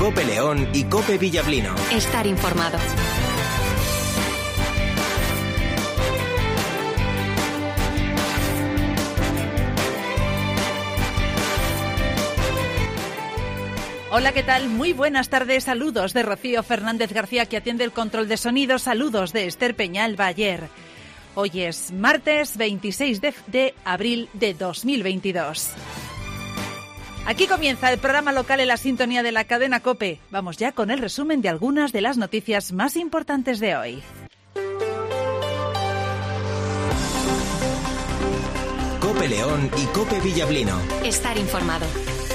COPE León y COPE Villablino. Estar informado. Hola, ¿qué tal? Muy buenas tardes. Saludos de Rocío Fernández García, que atiende el control de sonido. Saludos de Esther Peñalba ayer. Hoy es martes 26 de abril de 2022. Aquí comienza el programa local en la sintonía de la cadena COPE. Vamos ya con el resumen de algunas de las noticias más importantes de hoy. COPE León y COPE Villablino. Estar informado.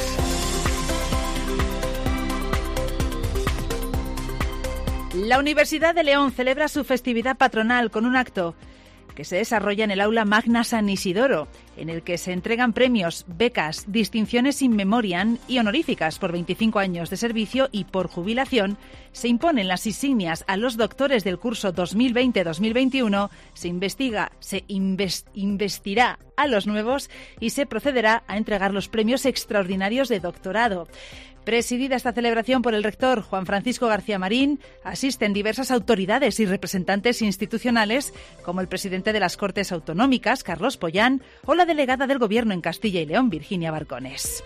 La Universidad de León celebra su festividad patronal con un acto que se desarrolla en el aula Magna San Isidoro, en el que se entregan premios, becas, distinciones in memoriam y honoríficas por 25 años de servicio, y por jubilación se imponen las insignias a los doctores del curso 2020-2021, se investirá a los nuevos y se procederá a entregar los premios extraordinarios de doctorado. Presidida esta celebración por el rector Juan Francisco García Marín, asisten diversas autoridades y representantes institucionales, como el presidente de las Cortes Autonómicas, Carlos Pollán, o la delegada del Gobierno en Castilla y León, Virginia Barcones.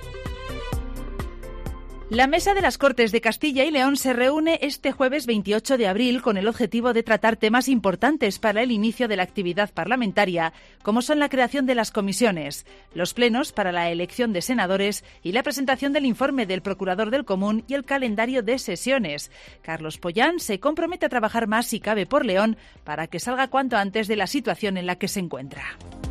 La Mesa de las Cortes de Castilla y León se reúne este jueves 28 de abril con el objetivo de tratar temas importantes para el inicio de la actividad parlamentaria, como son la creación de las comisiones, los plenos para la elección de senadores y la presentación del informe del Procurador del Común y el calendario de sesiones. Carlos Pollán se compromete a trabajar más si cabe por León para que salga cuanto antes de la situación en la que se encuentra.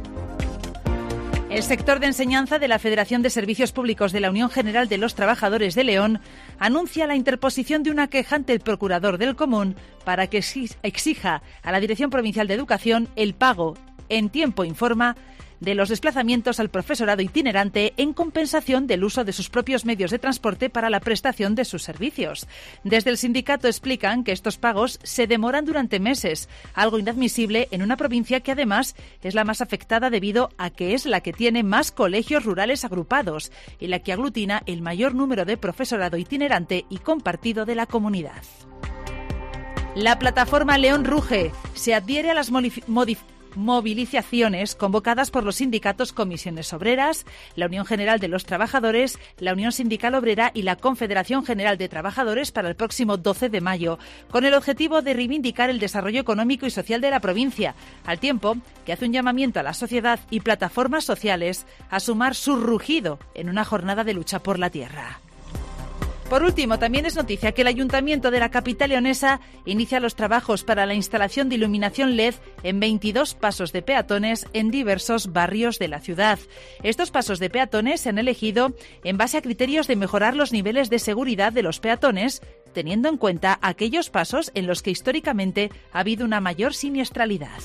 El sector de enseñanza de la Federación de Servicios Públicos de la Unión General de los Trabajadores de León anuncia la interposición de una queja ante el Procurador del Común para que exija a la Dirección Provincial de Educación el pago en tiempo y forma de los desplazamientos al profesorado itinerante en compensación del uso de sus propios medios de transporte para la prestación de sus servicios. Desde el sindicato explican que estos pagos se demoran durante meses, algo inadmisible en una provincia que además es la más afectada debido a que es la que tiene más colegios rurales agrupados y la que aglutina el mayor número de profesorado itinerante y compartido de la comunidad. La plataforma León Ruge se adhiere a las movilizaciones convocadas por los sindicatos Comisiones Obreras, la Unión General de los Trabajadores, la Unión Sindical Obrera y la Confederación General de Trabajadores para el próximo 12 de mayo, con el objetivo de reivindicar el desarrollo económico y social de la provincia, al tiempo que hace un llamamiento a la sociedad y plataformas sociales a sumar su rugido en una jornada de lucha por la tierra. Por último, también es noticia que el Ayuntamiento de la capital leonesa inicia los trabajos para la instalación de iluminación LED en 22 pasos de peatones en diversos barrios de la ciudad. Estos pasos de peatones se han elegido en base a criterios de mejorar los niveles de seguridad de los peatones, teniendo en cuenta aquellos pasos en los que históricamente ha habido una mayor siniestralidad.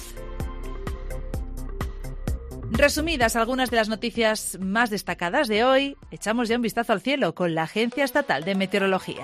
Resumidas algunas de las noticias más destacadas de hoy, echamos ya un vistazo al cielo con la Agencia Estatal de Meteorología.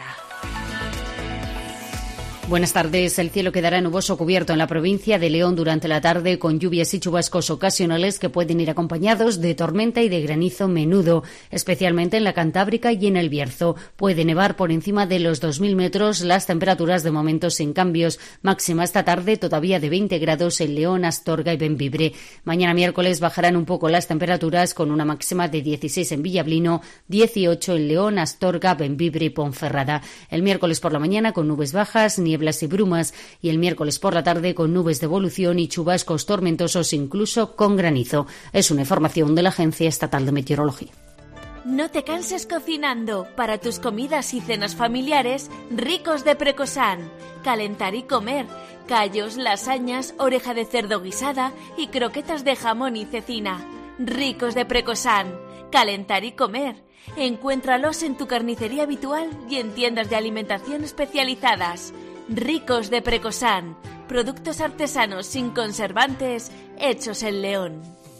Buenas tardes. El cielo quedará nuboso cubierto en la provincia de León durante la tarde, con lluvias y chubascos ocasionales que pueden ir acompañados de tormenta y de granizo menudo, especialmente en la Cantábrica y en el Bierzo. Puede nevar por encima de los 2.000 metros. Las temperaturas de momento sin cambios. Máxima esta tarde todavía de 20 grados en León, Astorga y Bembibre. Mañana miércoles bajarán un poco las temperaturas con una máxima de 16 en Villablino, 18 en León, Astorga, Bembibre y Ponferrada. El miércoles por la mañana con nubes bajas, nieblas y brumas, y el miércoles por la tarde con nubes de evolución y chubascos tormentosos, incluso con granizo. Es una información de la Agencia Estatal de Meteorología. No te canses cocinando. Para tus comidas y cenas familiares, Ricos de Precosán. Calentar y comer. Callos, lasañas, oreja de cerdo guisada y croquetas de jamón y cecina. Ricos de Precosán. Calentar y comer. Encuéntralos en tu carnicería habitual y en tiendas de alimentación especializadas. Ricos de Precosán. Productos artesanos sin conservantes, hechos en León.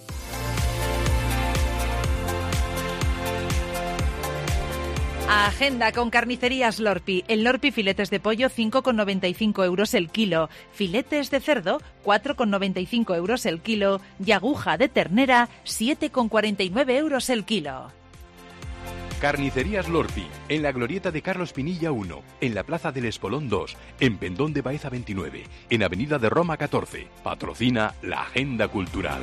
Agenda con Carnicerías Lorpi. El Lorpi filetes de pollo 5,95 euros el kilo. Filetes de cerdo 4,95 euros el kilo. Y aguja de ternera 7,49 euros el kilo. Carnicerías Lorpi, en la glorieta de Carlos Pinilla 1, en la Plaza del Espolón 2, en Pendón de Baeza 29, en Avenida de Roma 14. Patrocina la Agenda Cultural.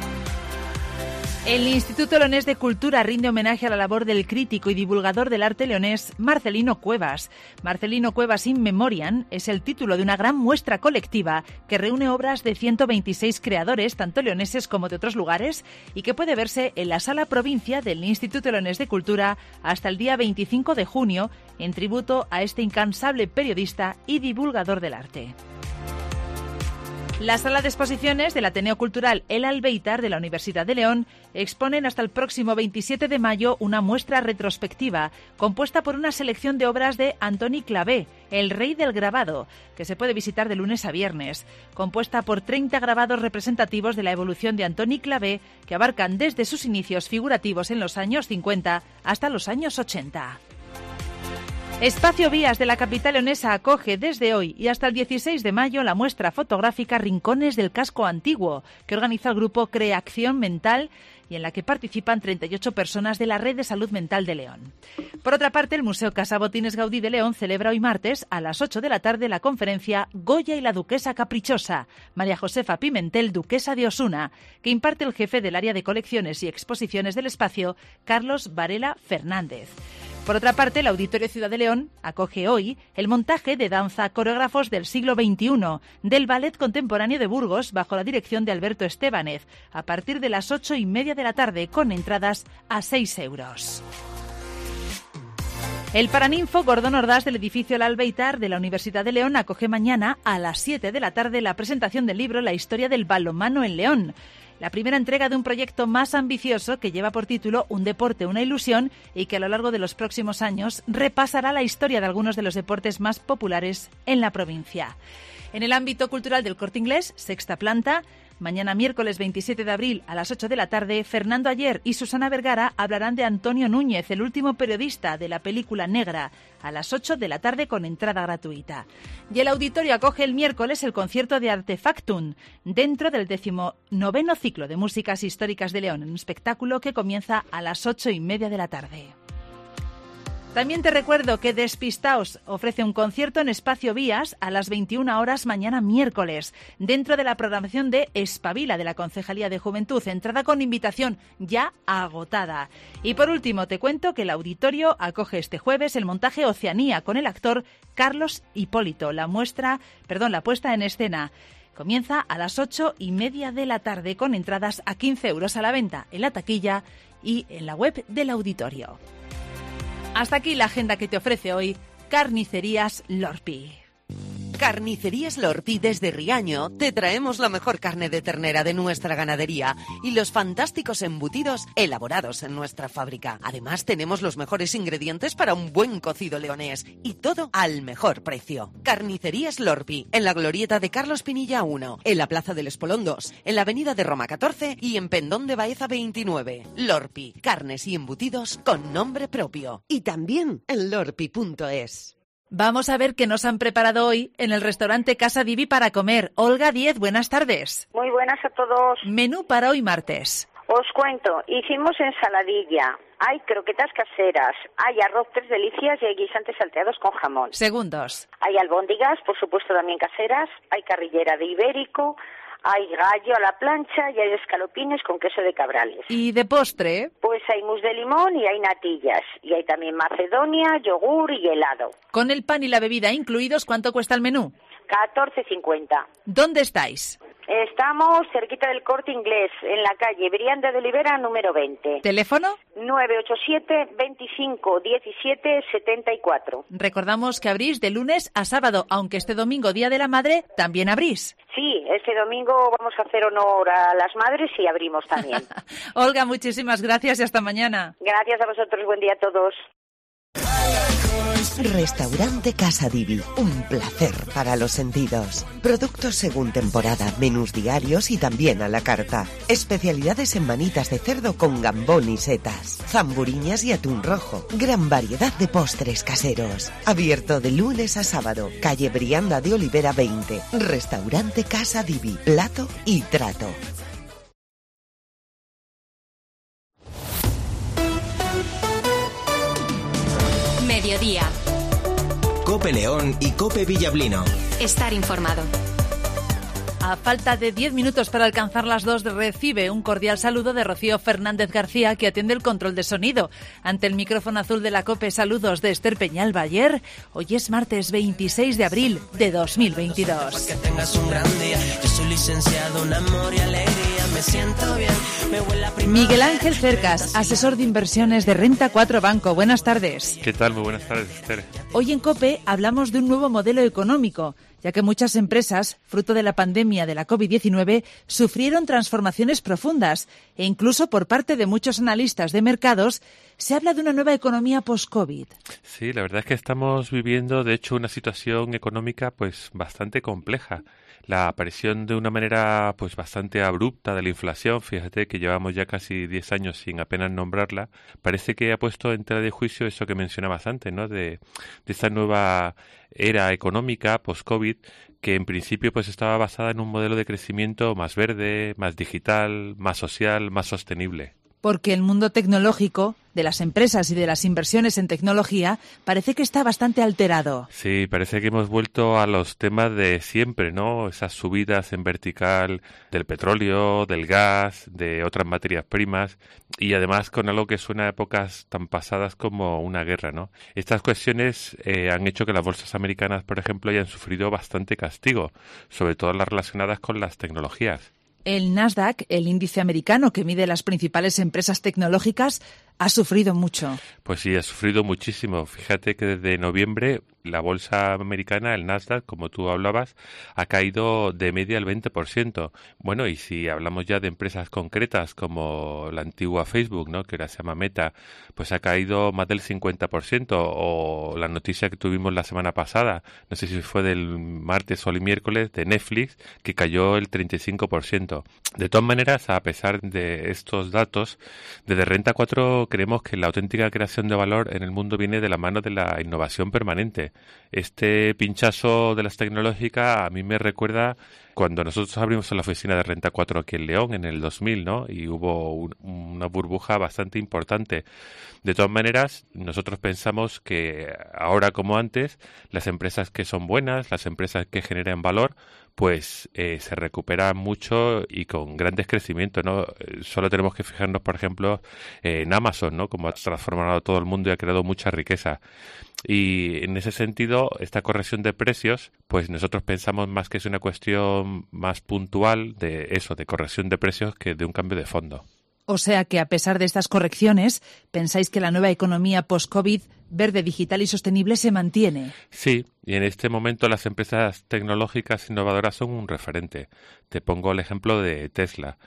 El Instituto Leonés de Cultura rinde homenaje a la labor del crítico y divulgador del arte leonés Marcelino Cuevas. Marcelino Cuevas in Memoriam es el título de una gran muestra colectiva que reúne obras de 126 creadores, tanto leoneses como de otros lugares, y que puede verse en la Sala Provincia del Instituto Leonés de Cultura hasta el día 25 de junio, en tributo a este incansable periodista y divulgador del arte. La sala de exposiciones del Ateneo Cultural El Albéitar de la Universidad de León exponen hasta el próximo 27 de mayo una muestra retrospectiva compuesta por una selección de obras de Antoni Clavé, el rey del grabado, que se puede visitar de lunes a viernes, compuesta por 30 grabados representativos de la evolución de Antoni Clavé que abarcan desde sus inicios figurativos en los años 50 hasta los años 80. Espacio Vías de la capital leonesa acoge desde hoy y hasta el 16 de mayo la muestra fotográfica Rincones del Casco Antiguo, que organiza el grupo Creacción Mental y en la que participan 38 personas de la Red de Salud Mental de León. Por otra parte, el Museo Casa Botines Gaudí de León celebra hoy martes a las 8 de la tarde la conferencia Goya y la Duquesa Caprichosa, María Josefa Pimentel, Duquesa de Osuna, que imparte el jefe del área de colecciones y exposiciones del espacio, Carlos Varela Fernández. Por otra parte, el Auditorio Ciudad de León acoge hoy el montaje de danza Coreógrafos del siglo XXI del Ballet Contemporáneo de Burgos bajo la dirección de Alberto Estébanez a partir de las 8:30 de la tarde con entradas a 6 euros. El Paraninfo Gordón Ordaz del edificio El Albéitar de la Universidad de León acoge mañana a las 7 de la tarde la presentación del libro La historia del balonmano en León. La primera entrega de un proyecto más ambicioso que lleva por título Un deporte, una ilusión y que a lo largo de los próximos años repasará la historia de algunos de los deportes más populares en la provincia. En el ámbito cultural del Corte Inglés, sexta planta, mañana miércoles 27 de abril a las 8 de la tarde, Fernando Ayer y Susana Vergara hablarán de Antonio Núñez, el último periodista de la película Negra, a las 8 de la tarde con entrada gratuita. Y el auditorio acoge el miércoles el concierto de Artefactum, dentro del 19º ciclo de músicas históricas de León, un espectáculo que comienza a las 8:30 de la tarde. También te recuerdo que Despistaos ofrece un concierto en Espacio Vías a las 21 horas mañana miércoles, dentro de la programación de Espabila de la Concejalía de Juventud, entrada con invitación ya agotada. Y por último te cuento que el auditorio acoge este jueves el montaje Oceanía con el actor Carlos Hipólito, la puesta en escena. Comienza a las 8:30 de la tarde con entradas a 15 euros a la venta en la taquilla y en la web del auditorio. Hasta aquí la agenda que te ofrece hoy Carnicerías Lorpi. Carnicerías Lorpi desde Riaño te traemos la mejor carne de ternera de nuestra ganadería y los fantásticos embutidos elaborados en nuestra fábrica. Además tenemos los mejores ingredientes para un buen cocido leonés y todo al mejor precio. Carnicerías Lorpi, en la glorieta de Carlos Pinilla 1, en la Plaza del Espolón 2, en la Avenida de Roma 14 y en Pendón de Baeza 29. Lorpi, carnes y embutidos con nombre propio. Y también en lorpi.es. Vamos a ver qué nos han preparado hoy en el restaurante Casa Divi para comer. Olga Díez, buenas tardes. Muy buenas a todos. Menú para hoy martes. Os cuento, hicimos ensaladilla, hay croquetas caseras, hay arroz tres delicias y hay guisantes salteados con jamón. Segundos. Hay albóndigas, por supuesto también caseras, hay carrillera de ibérico, hay gallo a la plancha y hay escalopines con queso de Cabrales. ¿Y de postre? Pues hay mousse de limón y hay natillas. Y hay también macedonia, yogur y helado. Con el pan y la bebida incluidos, ¿cuánto cuesta el menú? 14,50. ¿Dónde estáis? Estamos cerquita del Corte Inglés, en la calle Brianda de Olivera, número 20. ¿Teléfono? 987 25 17 74. Recordamos que abrís de lunes a sábado, aunque este domingo, Día de la Madre, también abrís. Sí, este domingo vamos a hacer honor a las madres y abrimos también. Olga, muchísimas gracias y hasta mañana. Gracias a vosotros, buen día a todos. Restaurante Casa Divi, un placer para los sentidos. Productos según temporada, menús diarios y también a la carta. Especialidades en manitas de cerdo con gambón y setas, zamburiñas y atún rojo. Gran variedad de postres caseros. Abierto de lunes a sábado. Calle Brianda de Olivera 20. Restaurante Casa Divi, plato y trato. mediodía. Cope León y Cope Villablino. Estar informado. A falta de 10 minutos para alcanzar las 2, recibe un cordial saludo de Rocío Fernández García, que atiende el control de sonido. Ante el micrófono azul de la COPE, saludos de Esther Peñalba-Ayer. Hoy es martes 26 de abril de 2022. Que tengas un gran día. Yo soy licenciado en amor y alegría. Me siento bien. Me huele a primavera. Miguel Ángel Cercas, asesor de inversiones de Renta 4 Banco. Buenas tardes. ¿Qué tal? Muy buenas tardes, Esther. Hoy en COPE hablamos de un nuevo modelo económico, ya que muchas empresas, fruto de la pandemia de la COVID-19, sufrieron transformaciones profundas e incluso por parte de muchos analistas de mercados se habla de una nueva economía post-COVID. Sí, la verdad es que estamos viviendo, de hecho, una situación económica pues bastante compleja. La aparición de una manera pues bastante abrupta de la inflación, fíjate que llevamos ya casi 10 años sin apenas nombrarla, parece que ha puesto en tela de juicio eso que mencionabas antes, ¿no? De esta nueva era económica post-COVID que en principio pues estaba basada en un modelo de crecimiento más verde, más digital, más social, más sostenible. Porque el mundo tecnológico, de las empresas y de las inversiones en tecnología, parece que está bastante alterado. Sí, parece que hemos vuelto a los temas de siempre, ¿no? Esas subidas en vertical del petróleo, del gas, de otras materias primas y además con algo que suena a épocas tan pasadas como una guerra, ¿no? Estas cuestiones han hecho que las bolsas americanas, por ejemplo, hayan sufrido bastante castigo, sobre todo las relacionadas con las tecnologías. El Nasdaq, el índice americano que mide las principales empresas tecnológicas, ha sufrido mucho. Pues sí, ha sufrido muchísimo. Fíjate que desde noviembre la bolsa americana, el Nasdaq, como tú hablabas, ha caído de media el 20%. Bueno, y si hablamos ya de empresas concretas como la antigua Facebook, ¿no? Que ahora se llama Meta, pues ha caído más del 50%. O la noticia que tuvimos la semana pasada, no sé si fue del martes o el miércoles, de Netflix, que cayó el 35%. De todas maneras, a pesar de estos datos, desde Renta 4 creemos que la auténtica creación de valor en el mundo viene de la mano de la innovación permanente. Este pinchazo de las tecnológicas a mí me recuerda cuando nosotros abrimos la oficina de Renta 4 aquí en León en el 2000, ¿no? Y hubo una burbuja bastante importante. De todas maneras, nosotros pensamos que ahora como antes, las empresas que son buenas, las empresas que generan valor, pues se recuperan mucho y con grandes crecimientos, ¿no? Solo tenemos que fijarnos, por ejemplo, en Amazon, ¿no? Como ha transformado todo el mundo y ha creado mucha riqueza. Y en ese sentido, esta corrección de precios, pues nosotros pensamos más que es una cuestión más puntual de eso, de corrección de precios, que de un cambio de fondo. O sea que a pesar de estas correcciones, ¿pensáis que la nueva economía post-COVID, verde, digital y sostenible, se mantiene? Sí, y en este momento las empresas tecnológicas innovadoras son un referente. Te pongo el ejemplo de Tesla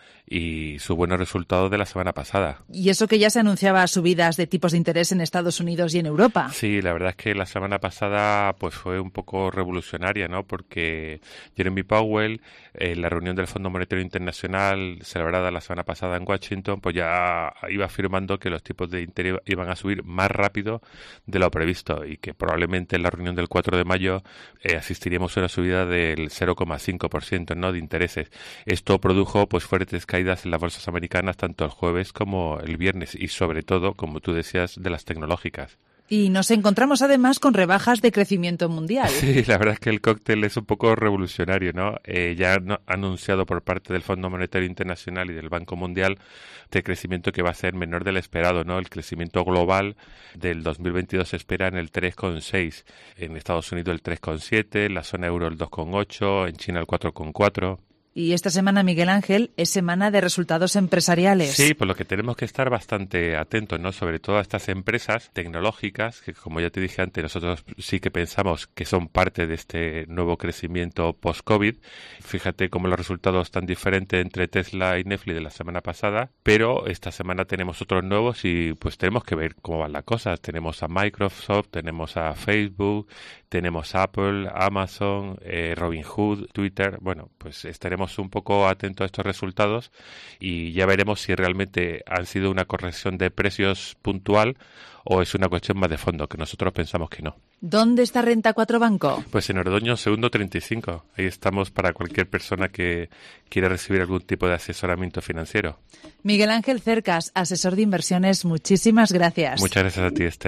y su buenos resultados de la semana pasada. Y eso que ya se anunciaba subidas de tipos de interés en Estados Unidos y en Europa. Sí, la verdad es que la semana pasada pues fue un poco revolucionaria, ¿no? Porque Jeremy Powell, en la reunión del Fondo Monetario Internacional celebrada la semana pasada en Washington, pues ya iba afirmando que los tipos de interés iban a subir más rápido de lo previsto y que probablemente en la reunión del 4 de mayo asistiríamos a una subida del 0,5%, ¿no? de intereses. Esto produjo pues fuertes caídas en las bolsas americanas tanto el jueves como el viernes y sobre todo, como tú decías, de las tecnológicas. Y nos encontramos además con rebajas de crecimiento mundial. Sí, la verdad es que el cóctel es un poco revolucionario, ¿no? Ya han anunciado por parte del Fondo Monetario Internacional y del Banco Mundial de crecimiento que va a ser menor del esperado, ¿no? El crecimiento global del 2022 se espera en el 3,6, en Estados Unidos el 3,7, en la zona euro el 2,8, en China el 4,4. Y esta semana, Miguel Ángel, es semana de resultados empresariales. Sí, por lo que tenemos que estar bastante atentos, ¿no? Sobre todo a estas empresas tecnológicas que, como ya te dije antes, nosotros sí que pensamos que son parte de este nuevo crecimiento post-COVID. Fíjate cómo los resultados están diferentes entre Tesla y Netflix de la semana pasada, pero esta semana tenemos otros nuevos y pues tenemos que ver cómo van las cosas. Tenemos a Microsoft, tenemos a Facebook, tenemos Apple, Amazon, Robinhood, Twitter. Bueno, pues estaremos un poco atentos a estos resultados y ya veremos si realmente han sido una corrección de precios puntual o es una cuestión más de fondo, que nosotros pensamos que no. ¿Dónde está Renta 4 Banco? Pues en Ordoño, segundo 35. Ahí estamos para cualquier persona que quiera recibir algún tipo de asesoramiento financiero. Miguel Ángel Cercas, asesor de inversiones, muchísimas gracias. Muchas gracias a ti, Esther.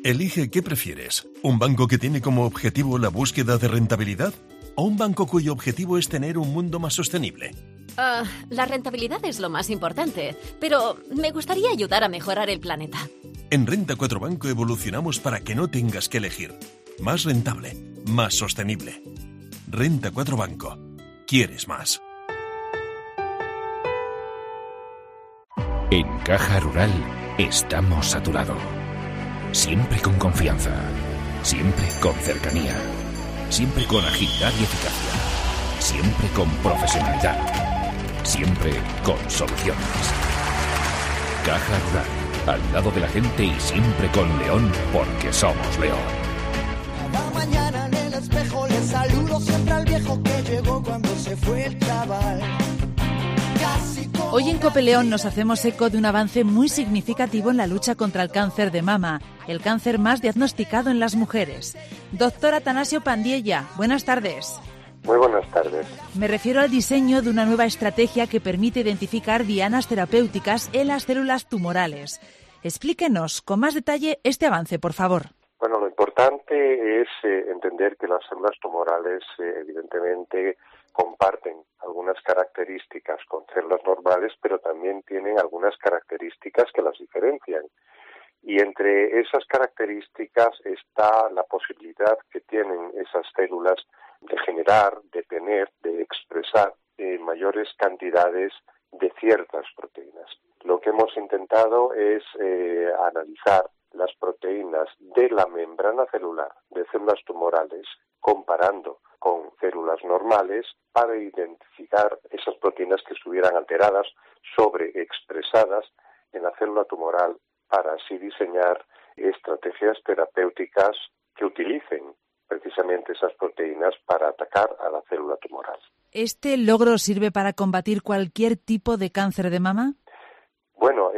Elige qué prefieres, ¿un banco que tiene como objetivo la búsqueda de rentabilidad o un banco cuyo objetivo es tener un mundo más sostenible? La rentabilidad es lo más importante, pero me gustaría ayudar a mejorar el planeta. En Renta 4 Banco evolucionamos para que no tengas que elegir. Más rentable, más sostenible. Renta 4 Banco. ¿Quieres más? En Caja Rural estamos a tu lado. Siempre con confianza. Siempre con cercanía. Siempre con agilidad y eficacia. Siempre con profesionalidad. Siempre con soluciones. Caja Rural, al lado de la gente y siempre con León, porque somos León. Cada mañana en el espejo le saludo siempre al viejo que llegó cuando se fue el chaval. Hoy en COPE León nos hacemos eco de un avance muy significativo en la lucha contra el cáncer de mama, el cáncer más diagnosticado en las mujeres. Doctor Atanasio Pandiella, buenas tardes. Muy buenas tardes. Me refiero al diseño de una nueva estrategia que permite identificar dianas terapéuticas en las células tumorales. Explíquenos con más detalle este avance, por favor. Bueno, lo importante es entender que las células tumorales evidentemente comparten algunas características con células normales, pero también tienen algunas características que las diferencian. Y entre esas características está la posibilidad que tienen esas células de generar, de tener, de expresar mayores cantidades de ciertas proteínas. Lo que hemos intentado es analizar las proteínas de la membrana celular de células tumorales comparando con células normales para identificar esas proteínas que estuvieran alteradas, sobreexpresadas en la célula tumoral, para así diseñar estrategias terapéuticas que utilicen precisamente esas proteínas para atacar a la célula tumoral. ¿Este logro sirve para combatir cualquier tipo de cáncer de mama? Bueno,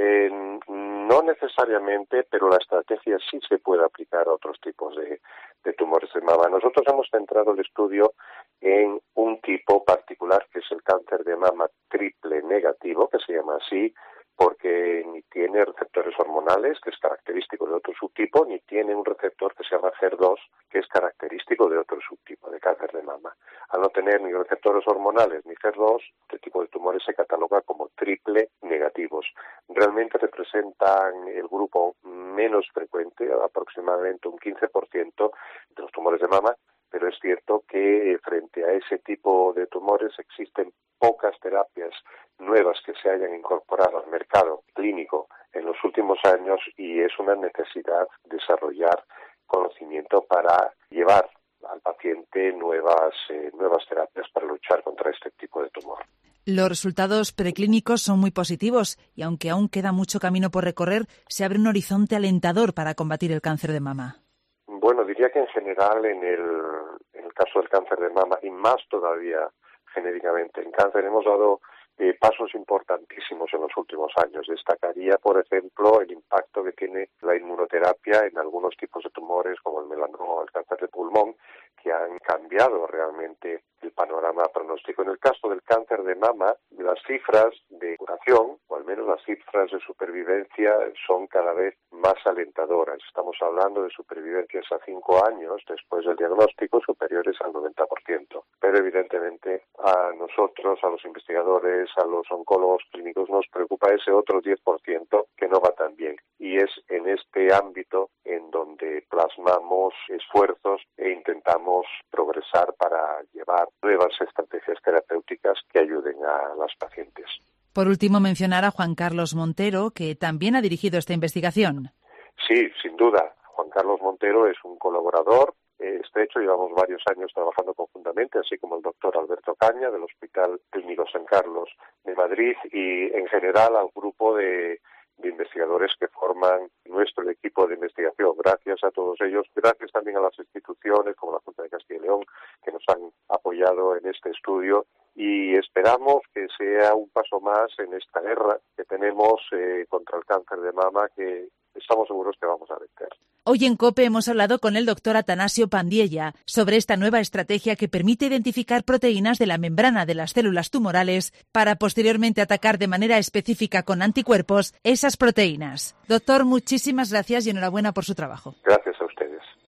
no necesariamente, pero la estrategia sí se puede aplicar a otros tipos de tumores de mama. Nosotros hemos centrado el estudio en un tipo particular, que es el cáncer de mama triple negativo, que se llama así, porque ni tiene receptores hormonales, que es característico de otro subtipo, ni tiene un receptor que se llama HER2, que es característico de otro subtipo de cáncer de mama. Al no tener ni receptores hormonales ni HER2, este tipo de tumores se cataloga como triple negativos. Realmente representan el grupo menos frecuente, aproximadamente un 15% de los tumores de mama, pero es cierto que frente a ese tipo de tumores existen pocas terapias nuevas que se hayan incorporado al mercado clínico en los últimos años y es una necesidad desarrollar conocimiento para llevar al paciente nuevas terapias para luchar contra este tipo de tumor. Los resultados preclínicos son muy positivos y aunque aún queda mucho camino por recorrer, se abre un horizonte alentador para combatir el cáncer de mama. Bueno, diría que en general en el caso del cáncer de mama y más todavía genéricamente en cáncer hemos dado pasos importantísimos en los últimos años. Destacaría, por ejemplo, el impacto que tiene la inmunoterapia en algunos tipos de tumores como el melanoma o el cáncer de pulmón, que han cambiado realmente el panorama pronóstico. En el caso del cáncer de mama, las cifras de curación, o al menos las cifras de supervivencia, son cada vez más alentadoras. Estamos hablando de supervivencias a 5 años después del diagnóstico superiores al 90%. Pero evidentemente a nosotros, a los investigadores, a los oncólogos clínicos, nos preocupa ese otro 10% que no va tan bien. Y es en este ámbito en donde plasmamos esfuerzos e intentamos progresar para llevar nuevas estrategias terapéuticas que ayuden a las pacientes. Por último, mencionar a Juan Carlos Montero, que también ha dirigido esta investigación. Sí, sin duda. Juan Carlos Montero es un colaborador estrecho, llevamos varios años trabajando conjuntamente, así como el doctor Alberto Caña del Hospital Clínico San Carlos de Madrid y en general al grupo de investigadores que forman nuestro equipo de investigación. Gracias a todos ellos, gracias también a las instituciones como la Junta de Castilla y León que nos han apoyado en este estudio y esperamos que sea un paso más en esta guerra que tenemos contra el cáncer de mama que estamos seguros que vamos a vencer. Hoy en COPE hemos hablado con el doctor Atanasio Pandiella sobre esta nueva estrategia que permite identificar proteínas de la membrana de las células tumorales para posteriormente atacar de manera específica con anticuerpos esas proteínas. Doctor, muchísimas gracias y enhorabuena por su trabajo. Gracias a ustedes.